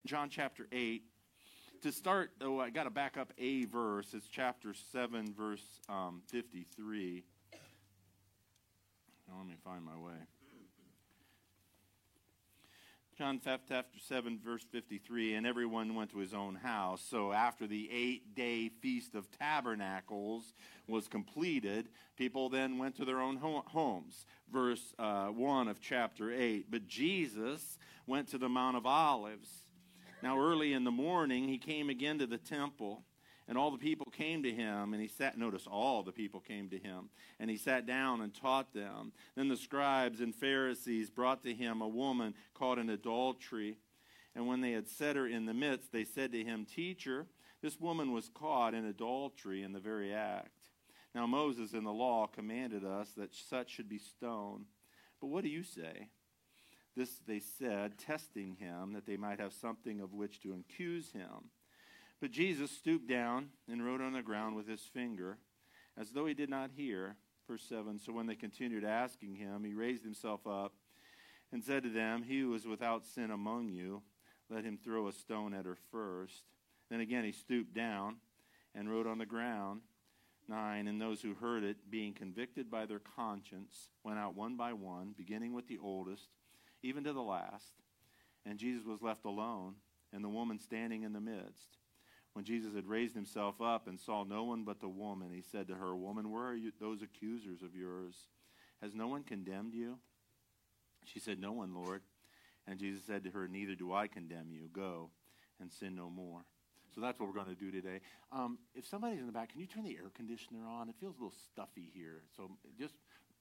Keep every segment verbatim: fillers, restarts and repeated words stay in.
John chapter eight. To start, though, I got to back up a verse. It's chapter seven, verse um, fifty-three. Now, let me find my way. John chapter seven, verse fifty-three, and everyone went to his own house. So after the eight-day Feast of Tabernacles was completed, people then went to their own ho- homes. Verse uh, one of chapter eight. But Jesus went to the Mount of Olives. Now early in the morning, he came again to the temple, and all the people came to him, and he sat, notice all the people came to him, and he sat down and taught them. Then the scribes and Pharisees brought to him a woman caught in adultery, and when they had set her in the midst, they said to him, Teacher, this woman was caught in adultery in the very act. Now Moses in the law commanded us that such should be stoned. But what do you say? This they said, testing him, that they might have something of which to accuse him. But Jesus stooped down and wrote on the ground with his finger, as though he did not hear. Verse seven, so when they continued asking him, he raised himself up and said to them, He who is without sin among you, let him throw a stone at her first. Then again he stooped down and wrote on the ground. Nine, and those who heard it, being convicted by their conscience, went out one by one, beginning with the oldest, even to the last. And Jesus was left alone, and the woman standing in the midst. When Jesus had raised himself up and saw no one but the woman, he said to her, Woman, where are you, those accusers of yours? Has no one condemned you? She said, No one, Lord. And Jesus said to her, Neither do I condemn you. Go and sin no more. So that's what we're going to do today. Um, if somebody's in the back, can you turn the air conditioner on? It feels a little stuffy here. So just...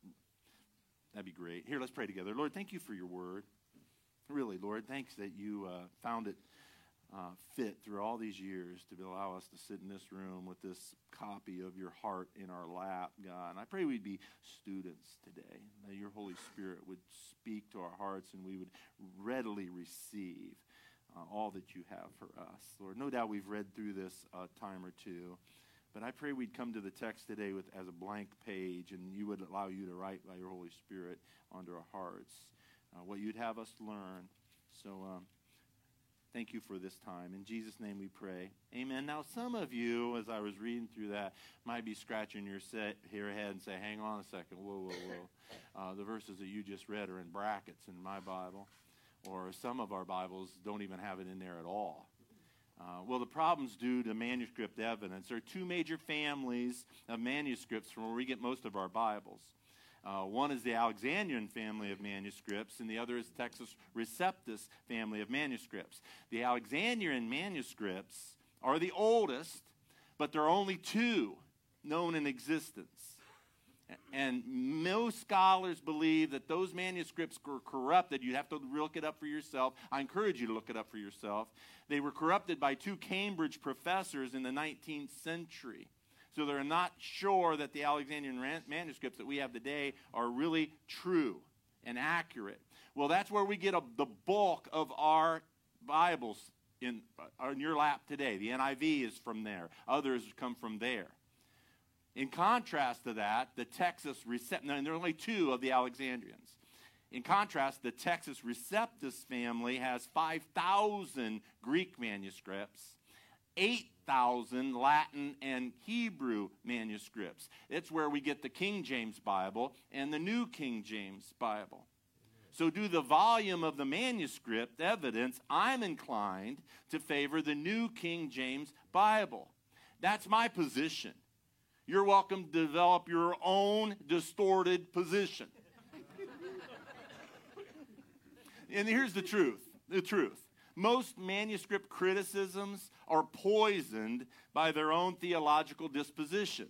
That'd be great. Here, let's pray together. Lord, thank you for your word. Really, Lord, thanks that you uh, found it uh, fit through all these years to allow us to sit in this room with this copy of your heart in our lap, God. And I pray we'd be students today, that your Holy Spirit would speak to our hearts and we would readily receive uh, all that you have for us. Lord, no doubt we've read through this a time or two. But I pray we'd come to the text today with as a blank page, and you would allow you to write by your Holy Spirit onto our hearts uh, what you'd have us learn. So um, thank you for this time. In Jesus' name we pray. Amen. Now, some of you, as I was reading through that, might be scratching your, set, your head and say, hang on a second, whoa, whoa, whoa. Uh, the verses that you just read are in brackets in my Bible, or some of our Bibles don't even have it in there at all. Uh, well, the problem's due to manuscript evidence. There are two major families of manuscripts from where we get most of our Bibles. Uh, one is the Alexandrian family of manuscripts, and the other is the Textus Receptus family of manuscripts. The Alexandrian manuscripts are the oldest, but there are only two known in existence. And most scholars believe that those manuscripts were corrupted. You have to look it up for yourself. I encourage you to look it up for yourself. They were corrupted by two Cambridge professors in the nineteenth century. So they're not sure that the Alexandrian manuscripts that we have today are really true and accurate. Well, that's where we get a, the bulk of our Bibles in, uh, in your lap today. The N I V is from there. Others come from there. In contrast to that, the Textus Receptus, and there are only two of the Alexandrians. In contrast, the Textus Receptus family has five thousand Greek manuscripts, eight thousand Latin and Hebrew manuscripts. It's where we get the King James Bible and the New King James Bible. So due to the volume of the manuscript evidence, I'm inclined to favor the New King James Bible. That's my position. You're welcome to develop your own distorted position. And here's the truth, the truth. Most manuscript criticisms are poisoned by their own theological disposition.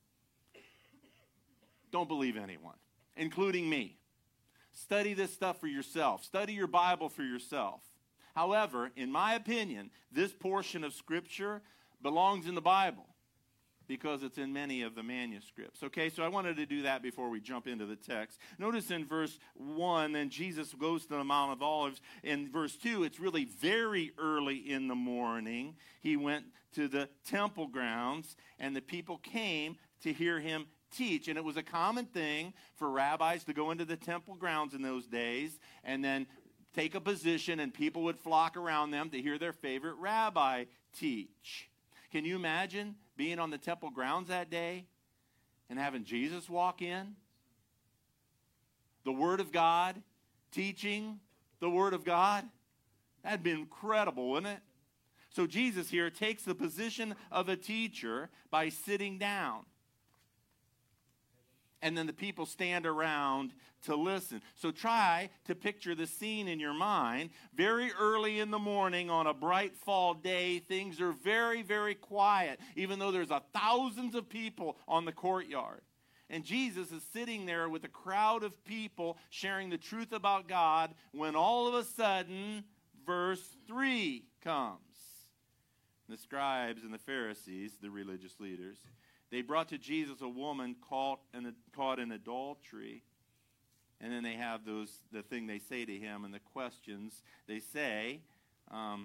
Don't believe anyone, including me. Study this stuff for yourself. Study your Bible for yourself. However, in my opinion, this portion of Scripture belongs in the Bible, because it's in many of the manuscripts. Okay, so I wanted to do that before we jump into the text. Notice in verse one, then Jesus goes to the Mount of Olives. In verse two, it's really very early in the morning. He went to the temple grounds, and the people came to hear him teach. And it was a common thing for rabbis to go into the temple grounds in those days and then take a position and people would flock around them to hear their favorite rabbi teach. Can you imagine being on the temple grounds that day and having Jesus walk in? The Word of God, teaching the Word of God. That'd be incredible, wouldn't it? So Jesus here takes the position of a teacher by sitting down. And then the people stand around to listen. So try to picture the scene in your mind. Very early in the morning on a bright fall day, things are very, very quiet, even though there's a thousands of people on the courtyard. And Jesus is sitting there with a crowd of people sharing the truth about God when all of a sudden, verse three comes. The scribes and the Pharisees, the religious leaders, they brought to Jesus a woman caught in, caught in adultery. And then they have those the thing they say to him and the questions they say. Um,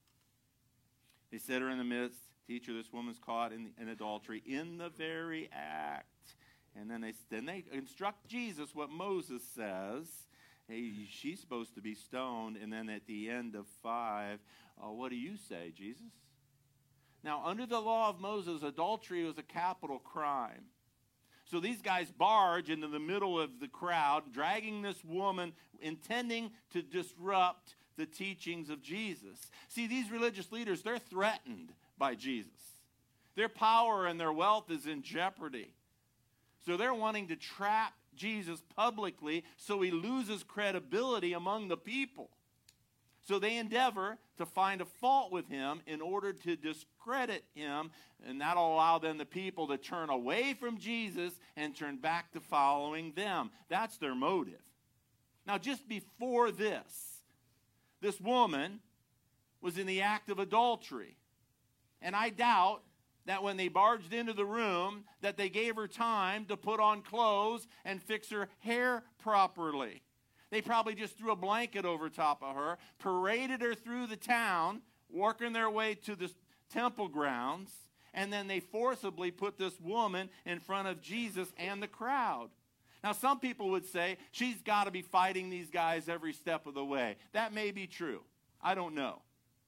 they set her in the midst. Teacher, this woman's caught in, in adultery in the very act. And then they, then they instruct Jesus what Moses says. Hey, she's supposed to be stoned. And then at the end of five, uh, what do you say, Jesus? Now, under the law of Moses, adultery was a capital crime. So these guys barge into the middle of the crowd, dragging this woman, intending to disrupt the teachings of Jesus. See, these religious leaders, they're threatened by Jesus. Their power and their wealth is in jeopardy. So they're wanting to trap Jesus publicly so he loses credibility among the people. So they endeavor to find a fault with him in order to discredit him, and that'll allow then the people to turn away from Jesus and turn back to following them. That's their motive. Now, just before this, this woman was in the act of adultery. And I doubt that when they barged into the room, that they gave her time to put on clothes and fix her hair properly. They probably just threw a blanket over top of her, paraded her through the town, working their way to the temple grounds, and then they forcibly put this woman in front of Jesus and the crowd. Now, some people would say she's got to be fighting these guys every step of the way. That may be true. I don't know.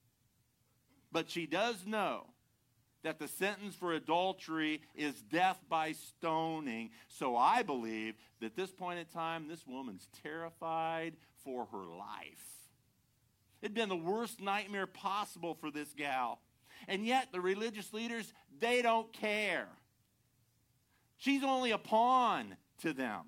But she does know that the sentence for adultery is death by stoning. So I believe that at this point in time, this woman's terrified for her life. It'd been the worst nightmare possible for this gal. And yet the religious leaders, they don't care. She's only a pawn to them.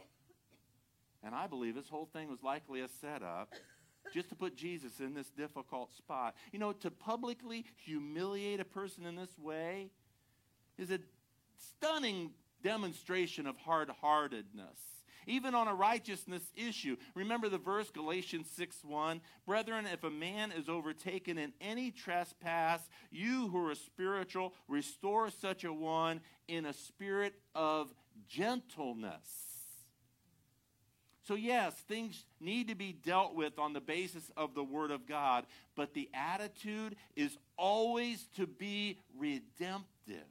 And I believe this whole thing was likely a setup just to put Jesus in this difficult spot. You know, to publicly humiliate a person in this way is a stunning demonstration of hard-heartedness, even on a righteousness issue. Remember the verse, Galatians six one, Brethren, if a man is overtaken in any trespass, you who are spiritual, restore such a one in a spirit of gentleness. So yes, things need to be dealt with on the basis of the Word of God, but the attitude is always to be redemptive.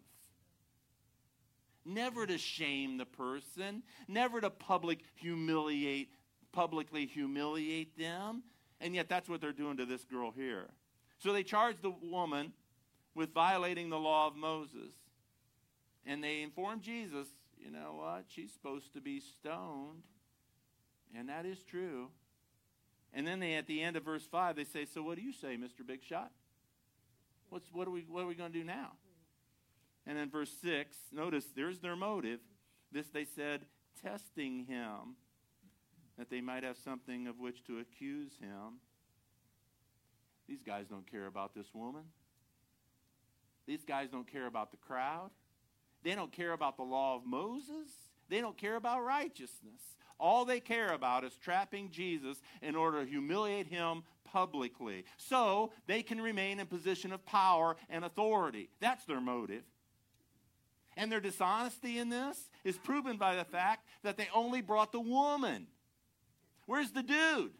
Never to shame the person, never to public humiliate, publicly humiliate them, and yet that's what they're doing to this girl here. So they charge the woman with violating the law of Moses, and they inform Jesus, you know what, she's supposed to be stoned. And that is true. And then they, at the end of verse five, they say, so what do you say, Mister Big Shot? What's, what are we, what are we going to do now? And then verse six, notice, there's their motive. This they said, testing him, that they might have something of which to accuse him. These guys don't care about this woman. These guys don't care about the crowd. They don't care about the law of Moses. They don't care about righteousness. All they care about is trapping Jesus in order to humiliate him publicly, so they can remain in position of power and authority. That's their motive. And their dishonesty in this is proven by the fact that they only brought the woman. Where's the dude?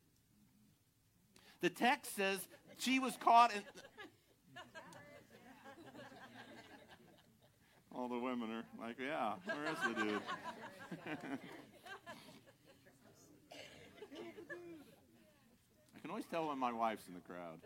The text says she was caught in... All the women are like, yeah, where is the dude? I can always tell when my wife's in the crowd.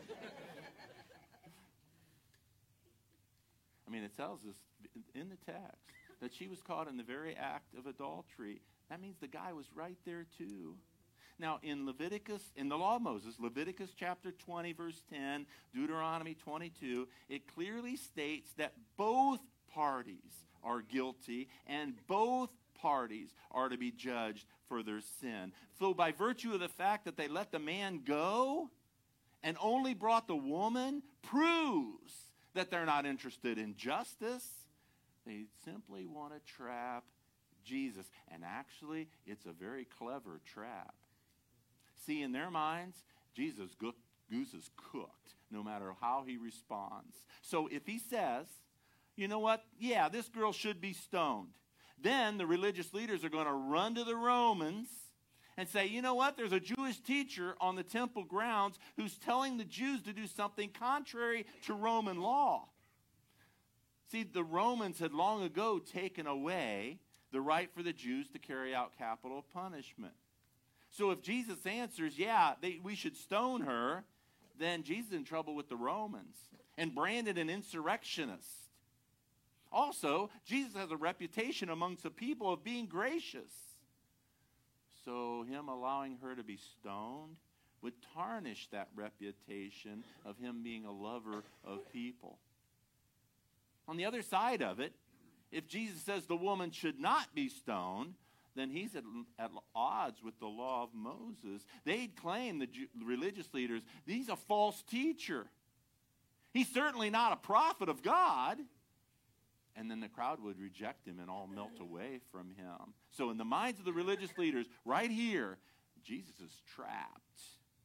I mean, it tells us in the text that she was caught in the very act of adultery. That means the guy was right there too. Now, in Leviticus, in the law of Moses, Leviticus chapter twenty, verse ten, Deuteronomy twenty-two, it clearly states that both parties are guilty and both parties are to be judged for their sin. So by virtue of the fact that they let the man go and only brought the woman, proves that they're not interested in justice. They simply want to trap Jesus. And actually, it's a very clever trap. See, in their minds, Jesus' goose is cooked, no matter how he responds. So if he says, you know what, yeah, this girl should be stoned, then the religious leaders are going to run to the Romans and say, you know what, there's a Jewish teacher on the temple grounds who's telling the Jews to do something contrary to Roman law. See, the Romans had long ago taken away the right for the Jews to carry out capital punishment. So if Jesus answers, yeah, they, we should stone her, then Jesus is in trouble with the Romans and branded an insurrectionist. Also, Jesus has a reputation amongst the people of being gracious. So him allowing her to be stoned would tarnish that reputation of him being a lover of people. On the other side of it, if Jesus says the woman should not be stoned, then he's at, at odds with the law of Moses. They'd claim, the Jew, religious leaders, he's a false teacher. He's certainly not a prophet of God. And then the crowd would reject him and all melt away from him. So in the minds of the religious leaders, right here, Jesus is trapped.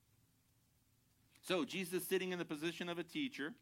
So Jesus is sitting in the position of a teacher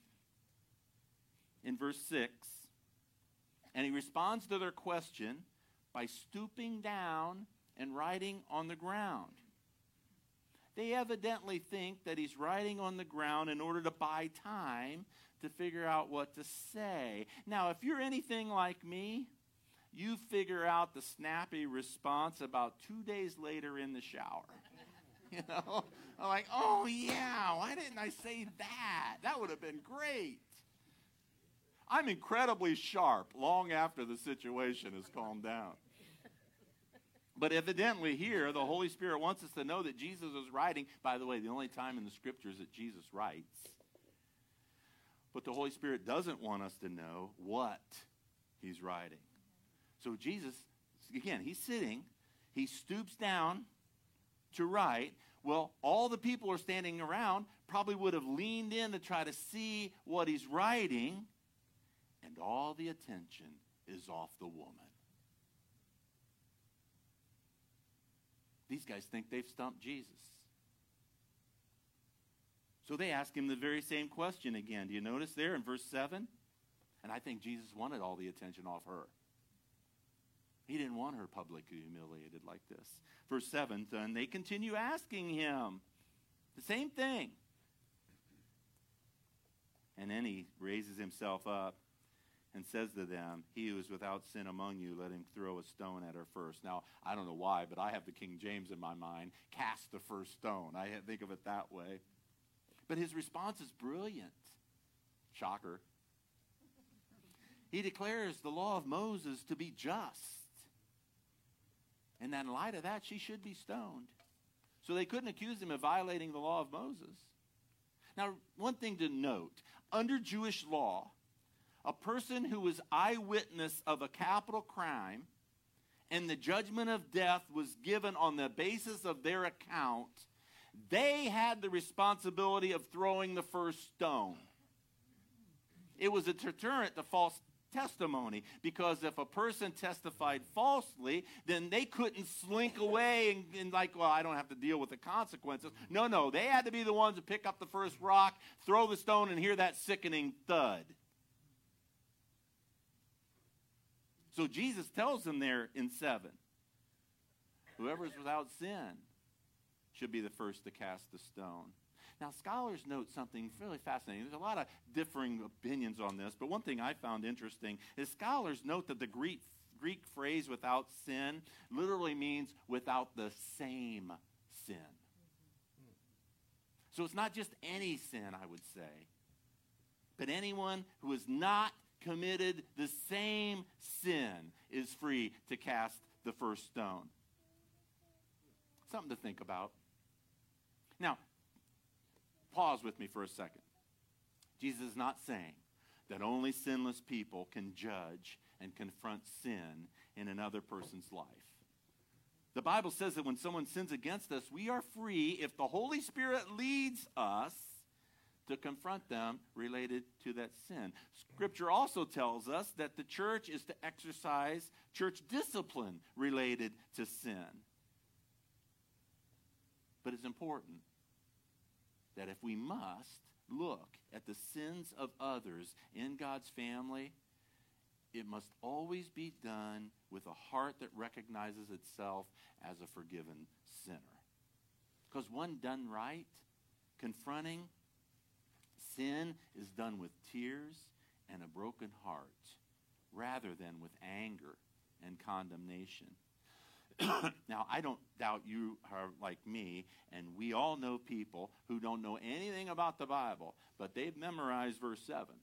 in verse six. And he responds to their question by stooping down and writing on the ground. They evidently think that he's writing on the ground in order to buy time to figure out what to say. Now, if you're anything like me, you figure out the snappy response about two days later in the shower. You know? I'm like, oh yeah, why didn't I say that? That would have been great. I'm incredibly sharp long after the situation has calmed down. But evidently here, the Holy Spirit wants us to know that Jesus is writing. By the way, the only time in the Scriptures that Jesus writes. But the Holy Spirit doesn't want us to know what he's writing. So Jesus, again, he's sitting. He stoops down to write. Well, all the people are standing around probably would have leaned in to try to see what he's writing. And all the attention is off the woman. These guys think they've stumped Jesus. So they ask him the very same question again. Do you notice there in verse seven? And I think Jesus wanted all the attention off her. He didn't want her publicly humiliated like this. Verse seven, and they continue asking him the same thing. And then he raises himself up and says to them, he who is without sin among you, let him throw a stone at her first. Now, I don't know why, but I have the King James in my mind. Cast the first stone. I think of it that way. But his response is brilliant. Shocker. He declares the law of Moses to be just. And in light of that, she should be stoned. So they couldn't accuse him of violating the law of Moses. Now, one thing to note, under Jewish law, a person who was eyewitness of a capital crime and the judgment of death was given on the basis of their account, they had the responsibility of throwing the first stone. It was a deterrent to false testimony, because if a person testified falsely, then they couldn't slink away and, and like, well, I don't have to deal with the consequences. No, no, they had to be the ones to pick up the first rock, throw the stone, and hear that sickening thud. So Jesus tells them there in seven, whoever is without sin should be the first to cast the stone. Now, scholars note something really fascinating. There's a lot of differing opinions on this, but one thing I found interesting is scholars note that the Greek, Greek phrase without sin literally means without the same sin. So it's not just any sin, I would say, but anyone who has not committed the same sin is free to cast the first stone. Something to think about. Now, pause with me for a second. Jesus is not saying that only sinless people can judge and confront sin in another person's life. The Bible says that when someone sins against us, we are free, if the Holy Spirit leads us, to confront them related to that sin. Scripture also tells us that the church is to exercise church discipline related to sin. But it's important that if we must look at the sins of others in God's family, it must always be done with a heart that recognizes itself as a forgiven sinner. Because one done right, confronting sin is done with tears and a broken heart, rather than with anger and condemnation. Now, I don't doubt you are like me, and we all know people who don't know anything about the Bible, but they've memorized verse seven.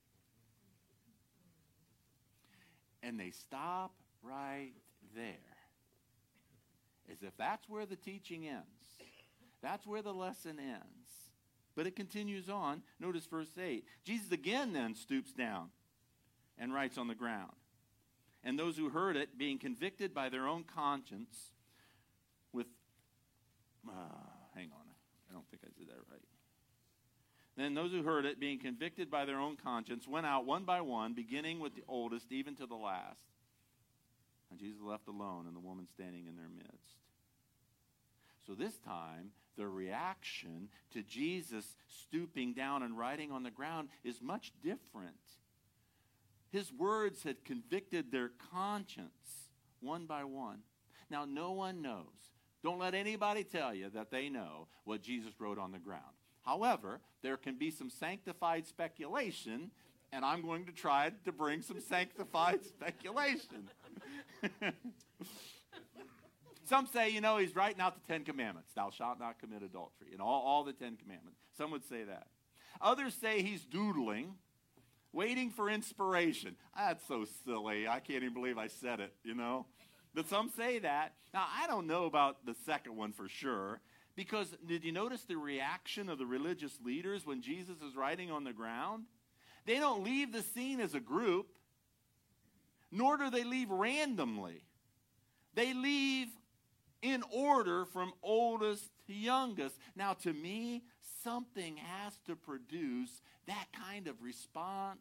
And they stop right there, as if that's where the teaching ends. That's where the lesson ends. But it continues on. Notice verse eight. Jesus again then stoops down and writes on the ground. And those who heard it, being convicted by their own conscience with, uh, hang on, I don't think I did that right. Then those who heard it, being convicted by their own conscience, went out one by one, beginning with the oldest, even to the last. And Jesus left alone, and the woman standing in their midst. So this time, the reaction to Jesus stooping down and writing on the ground is much different. His words had convicted their conscience one by one. Now, no one knows. Don't let anybody tell you that they know what Jesus wrote on the ground. However, there can be some sanctified speculation, and I'm going to try to bring some sanctified speculation. Some say, you know, he's writing out the Ten Commandments. Thou shalt not commit adultery. And all, all the Ten Commandments. Some would say that. Others say he's doodling, waiting for inspiration. That's so silly. I can't even believe I said it, you know. But some say that. Now, I don't know about the second one for sure. Because did you notice the reaction of the religious leaders when Jesus is writing on the ground? They don't leave the scene as a group, nor do they leave randomly. They leave in order from oldest to youngest. Now, to me, something has to produce that kind of response.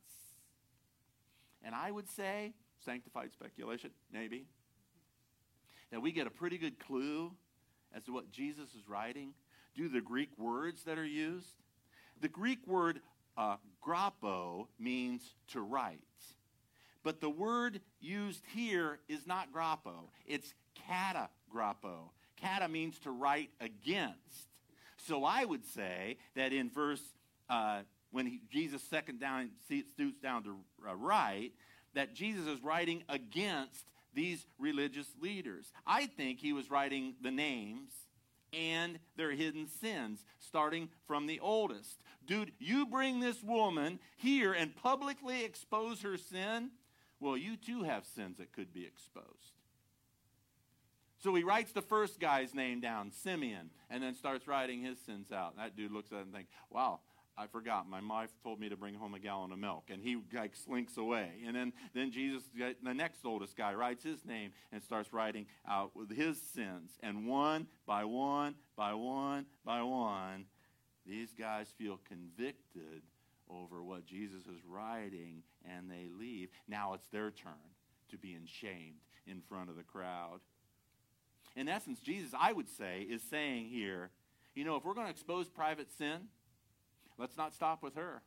And I would say, sanctified speculation, maybe, that we get a pretty good clue as to what Jesus is writing. Do the Greek words that are used? The Greek word uh, grapo means to write. But the word used here is not grapo. It's kata grapo. Kata means to write against. So I would say that in verse, uh, when he, Jesus second down, stoops down to uh, write, that Jesus is writing against these religious leaders. I think he was writing the names and their hidden sins, starting from the oldest. Dude, you bring this woman here and publicly expose her sin, well, you too have sins that could be exposed. So he writes the first guy's name down, Simeon, and then starts writing his sins out. And that dude looks at it and thinks, wow, I forgot. My wife told me to bring home a gallon of milk. And he like slinks away. And then, then Jesus, the next oldest guy, writes his name and starts writing out with his sins. And one by one, by one, by one, these guys feel convicted over what Jesus is writing, and they leave. Now it's their turn to be ashamed in front of the crowd. In essence, Jesus, I would say, is saying here, you know, if we're going to expose private sin, let's not stop with her.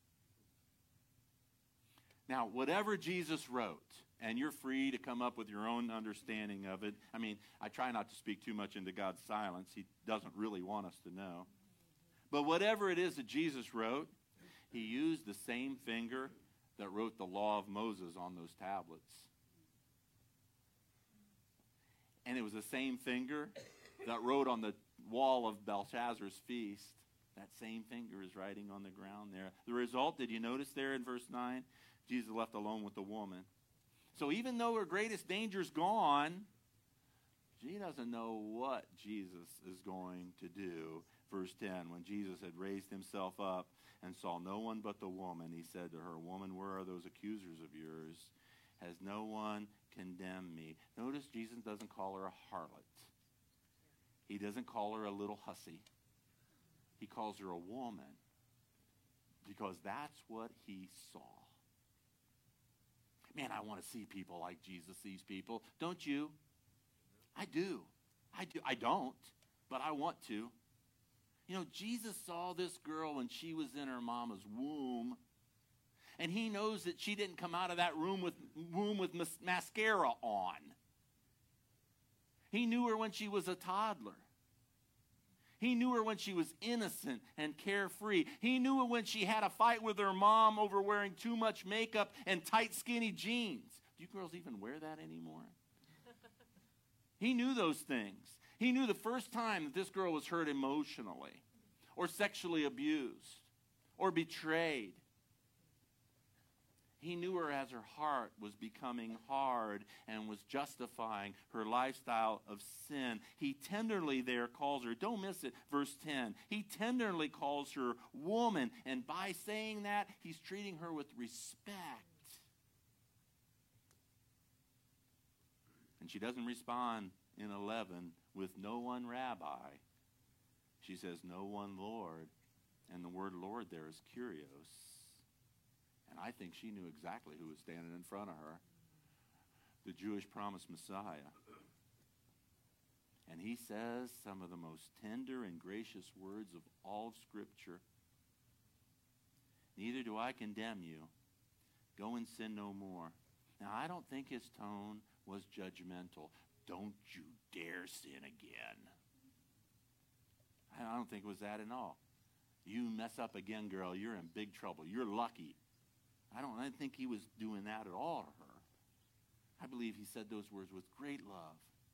Now, whatever Jesus wrote, and you're free to come up with your own understanding of it. I mean, I try not to speak too much into God's silence. He doesn't really want us to know. But whatever it is that Jesus wrote, he used the same finger that wrote the law of Moses on those tablets. And it was the same finger that wrote on the wall of Belshazzar's feast That same finger is writing on the ground there. The result, did you notice there in verse nine? Jesus left alone with the woman. So even though her greatest danger's gone, she doesn't know what Jesus is going to do. Verse ten, when Jesus had raised himself up and saw no one but the woman, he said to her, "Woman, where are those accusers of yours? Has no one condemned me?" Notice Jesus doesn't call her a harlot. He doesn't call her a little hussy. He calls her a woman because that's what he saw. Man, I want to see people like Jesus sees people. Don't you? I do. I do. I don't, but I want to. You know, Jesus saw this girl when she was in her mama's womb, and he knows that she didn't come out of that room with womb with mas- mascara on. He knew her when she was a toddler. He knew her when she was innocent and carefree. He knew her when she had a fight with her mom over wearing too much makeup and tight, skinny jeans. Do you girls even wear that anymore? He knew those things. He knew the first time that this girl was hurt emotionally or sexually abused or betrayed. He knew her as her heart was becoming hard and was justifying her lifestyle of sin. He tenderly there calls her, don't miss it, verse ten. He tenderly calls her woman, and by saying that, he's treating her with respect. And she doesn't respond in eleven with no one rabbi. She says, no one Lord. And the word Lord there is kurios. And I think she knew exactly who was standing in front of her. The Jewish promised Messiah. And he says some of the most tender and gracious words of all of Scripture. Neither do I condemn you. Go and sin no more. Now, I don't think his tone was judgmental. Don't you dare sin again. I don't think it was that at all. You mess up again, girl, you're in big trouble. You're lucky. I don't I didn't think he was doing that at all to her. I believe he said those words with great love.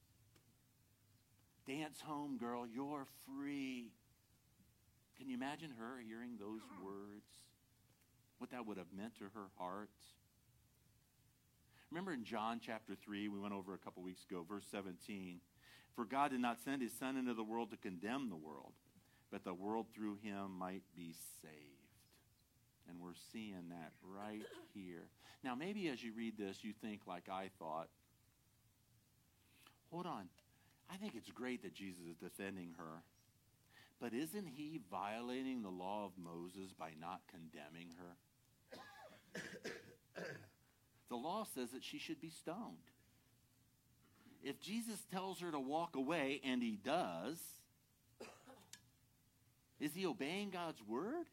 Dance home, girl, you're free. Can you imagine her hearing those words? What that would have meant to her heart? Remember in John chapter three, we went over a couple weeks ago, verse seventeen. For God did not send his Son into the world to condemn the world, but the world through him might be saved. And we're seeing that right here. Now, maybe as you read this, you think like I thought, hold on, I think it's great that Jesus is defending her. But isn't he violating the law of Moses by not condemning her? The law says that she should be stoned. If Jesus tells her to walk away, and he does, is he obeying God's word?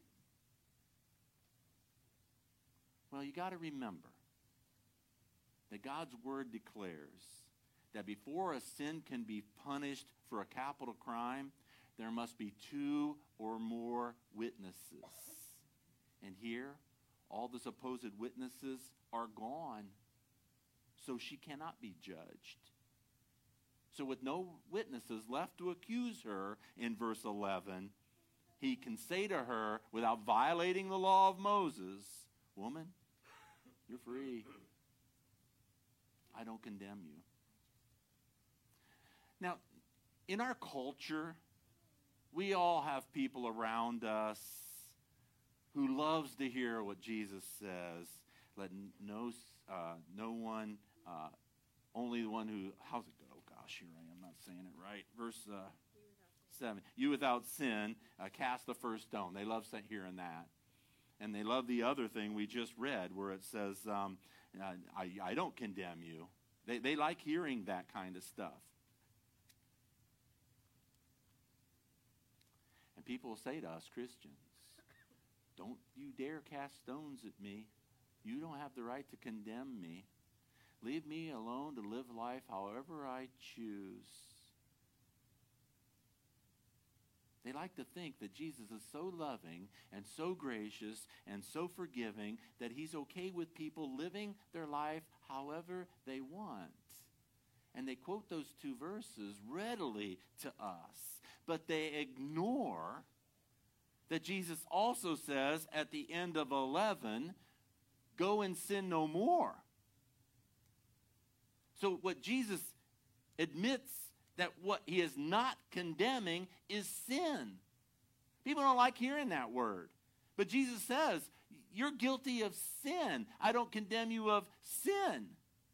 Well, you got to remember that God's word declares that before a sin can be punished for a capital crime, there must be two or more witnesses. And here, all the supposed witnesses are gone, so she cannot be judged. So with no witnesses left to accuse her in verse eleven, he can say to her, without violating the law of Moses, woman, you're free. I don't condemn you. Now, in our culture, we all have people around us who loves to hear what Jesus says. Let no, uh, no one, uh, only the one who, how's it go? Oh, gosh, here I am not saying it right. Verse uh, seven. You without sin, uh, cast the first stone. They love hearing that. And they love the other thing we just read where it says, um, I, I don't condemn you. They, they like hearing that kind of stuff. And people will say to us, Christians, don't you dare cast stones at me. You don't have the right to condemn me. Leave me alone to live life however I choose. They like to think that Jesus is so loving and so gracious and so forgiving that he's okay with people living their life however they want. And they quote those two verses readily to us, but they ignore that Jesus also says at the end of eleven, go and sin no more. So what Jesus admits that what he is not condemning is sin. People don't like hearing that word. But Jesus says, you're guilty of sin. I don't condemn you of sin.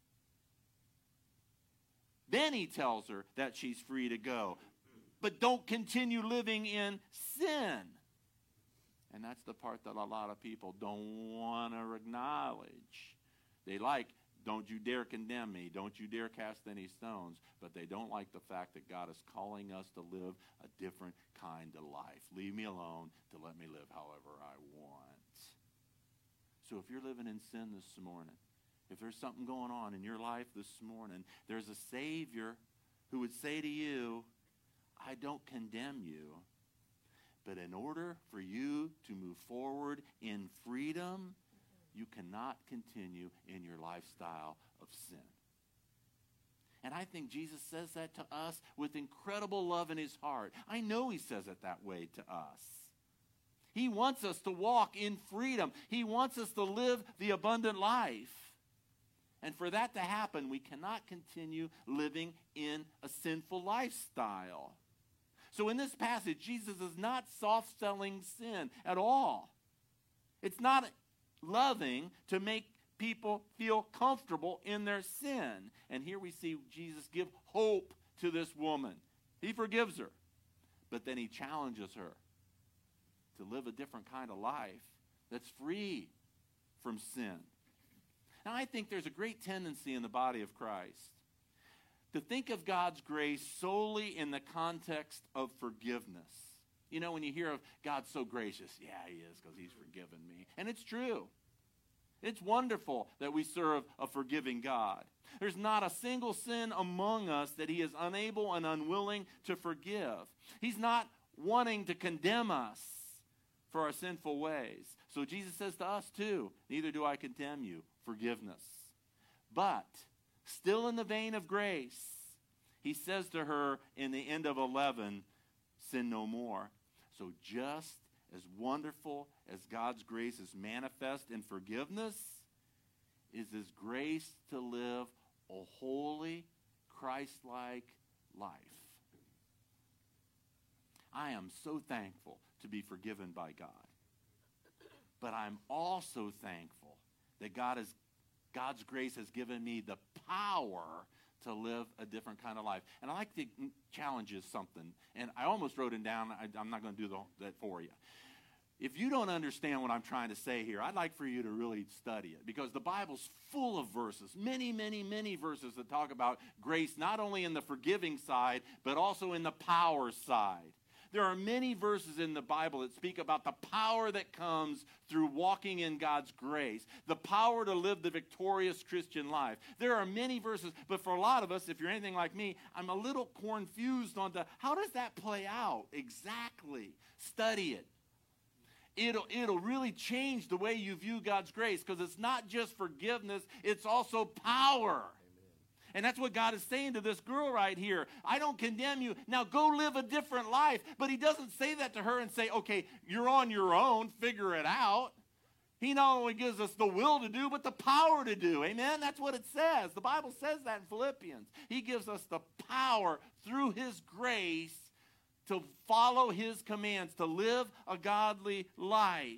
Then he tells her that she's free to go. But don't continue living in sin. And that's the part that a lot of people don't want to acknowledge. They like, don't you dare condemn me. Don't you dare cast any stones. But they don't like the fact that God is calling us to live a different kind of life. Leave me alone to let me live however I want. So if you're living in sin this morning, if there's something going on in your life this morning, there's a Savior who would say to you, I don't condemn you. But in order for you to move forward in freedom, you cannot continue in your lifestyle of sin. And I think Jesus says that to us with incredible love in his heart. I know he says it that way to us. He wants us to walk in freedom. He wants us to live the abundant life. And for that to happen, we cannot continue living in a sinful lifestyle. So in this passage, Jesus is not soft-selling sin at all. It's not loving to make people feel comfortable in their sin. And here we see Jesus give hope to this woman. He forgives her, but then he challenges her to live a different kind of life that's free from sin. Now, I think there's a great tendency in the body of Christ to think of God's grace solely in the context of forgiveness. You know, when you hear of God so gracious, yeah, he is because he's forgiven me. And it's true. It's wonderful that we serve a forgiving God. There's not a single sin among us that he is unable and unwilling to forgive. He's not wanting to condemn us for our sinful ways. So Jesus says to us too, neither do I condemn you, forgiveness. But still in the vein of grace, he says to her in the end of eleven, sin no more. So just as wonderful as God's grace is manifest in forgiveness, is his grace to live a holy, Christ-like life. I am so thankful to be forgiven by God. But I'm also thankful that God is, God's grace has given me the power to live a different kind of life. And I like to challenge you something. And I almost wrote it down. I, I'm not going to do the, that for you. If you don't understand what I'm trying to say here, I'd like for you to really study it. Because the Bible's full of verses, many, many, many verses that talk about grace, not only in the forgiving side, but also in the power side. There are many verses in the Bible that speak about the power that comes through walking in God's grace, the power to live the victorious Christian life. There are many verses, but for a lot of us, if you're anything like me, I'm a little confused on the, how does that play out exactly? Study it. It'll, it'll really change the way you view God's grace, because it's not just forgiveness, it's also power. And that's what God is saying to this girl right here. I don't condemn you. Now go live a different life. But he doesn't say that to her and say, okay, you're on your own, figure it out. He not only gives us the will to do, but the power to do. Amen? That's what it says. The Bible says that in Philippians. He gives us the power through his grace to follow his commands, to live a godly life.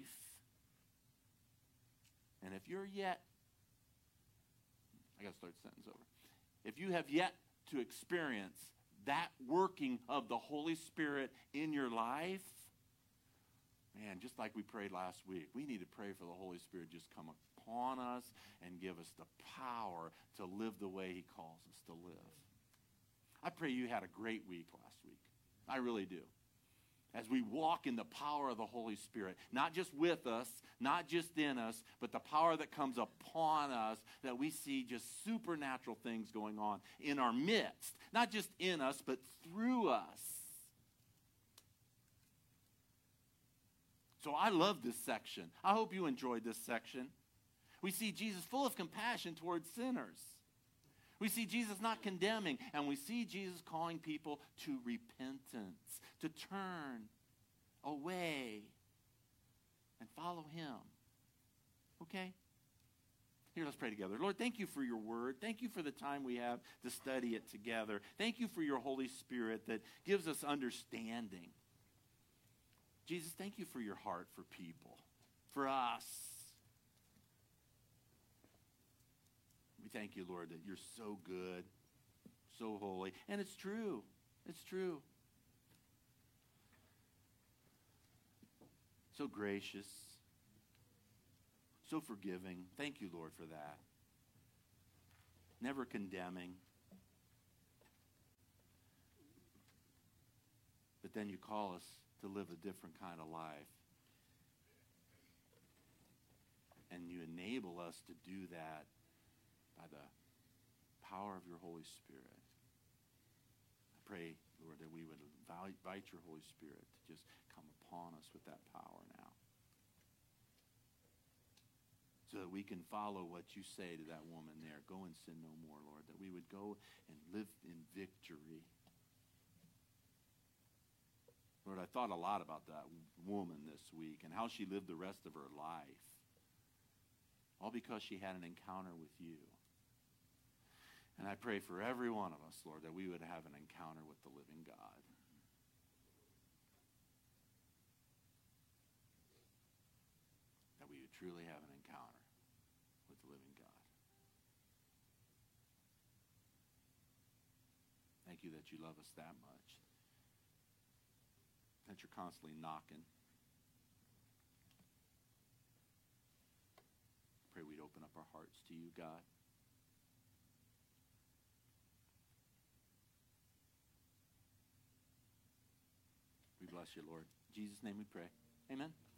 And if you're yet, I got to start the sentence over. If you have yet to experience that working of the Holy Spirit in your life, man, just like we prayed last week, we need to pray for the Holy Spirit just come upon us and give us the power to live the way he calls us to live. I pray you had a great week last week. I really do. As we walk in the power of the Holy Spirit, not just with us, not just in us, but the power that comes upon us, that we see just supernatural things going on in our midst. Not just in us, but through us. So I love this section. I hope you enjoyed this section. We see Jesus full of compassion towards sinners. We see Jesus not condemning, and we see Jesus calling people to repentance, to turn away and follow him. Okay? Here, let's pray together. Lord, thank you for your word. Thank you for the time we have to study it together. Thank you for your Holy Spirit that gives us understanding. Jesus, thank you for your heart for people, for us. We thank you, Lord, that you're so good, so holy. And it's true. It's true. So gracious. So forgiving. Thank you, Lord, for that. Never condemning. But then you call us to live a different kind of life. And you enable us to do that by the power of your Holy Spirit. I pray, Lord, that we would invite your Holy Spirit to just come upon us with that power now. So that we can follow what you say to that woman there. Go and sin no more, Lord. That we would go and live in victory. Lord, I thought a lot about that woman this week and how she lived the rest of her life. All because she had an encounter with you. And I pray for every one of us, Lord, that we would have an encounter with the living God. That we would truly have an encounter with the living God. Thank you that you love us that much. That you're constantly knocking. Pray we'd open up our hearts to you, God. We bless you, Lord. In Jesus' name we pray. Amen.